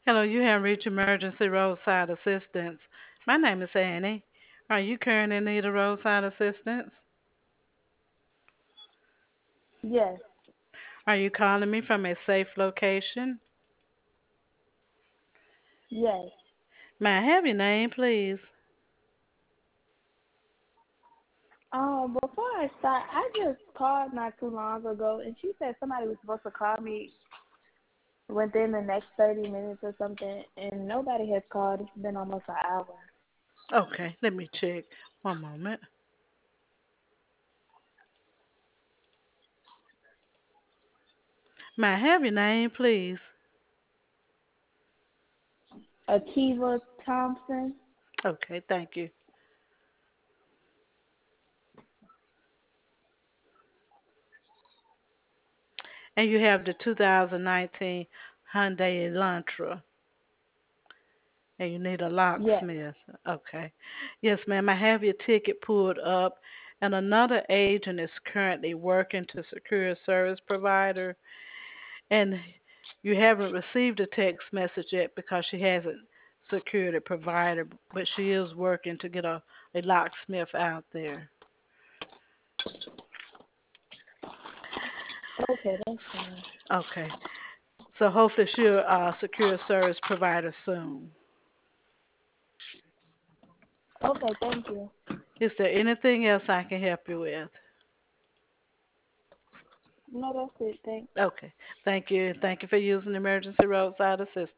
Hello, you have reached emergency roadside assistance. My name is Annie. Are you currently in need of roadside assistance? Yes, Are you calling me from a safe location? yes. May I have your name, please? Before I start, I just called not too long ago, and she said somebody was supposed to call me within the next 30 minutes or something, and nobody has called. It's been almost an hour. Okay, let me check. One moment. May I have your name, please? Akiva Thompson? Okay, thank you. And you have the 2019 Hyundai Elantra, and you need a Yes. locksmith. Okay. Yes, ma'am, I have your ticket pulled up, and another agent is currently working to secure a service provider, and you haven't received a text message yet because she hasn't secured a provider, but she is working to get a locksmith out there. Okay, that's fine. Okay. So hopefully she'll secure a service provider soon. Okay, thank you. Is there anything else I can help you with? No, that's it. Thanks. Okay. Thank you. Thank you for using emergency roadside assistance.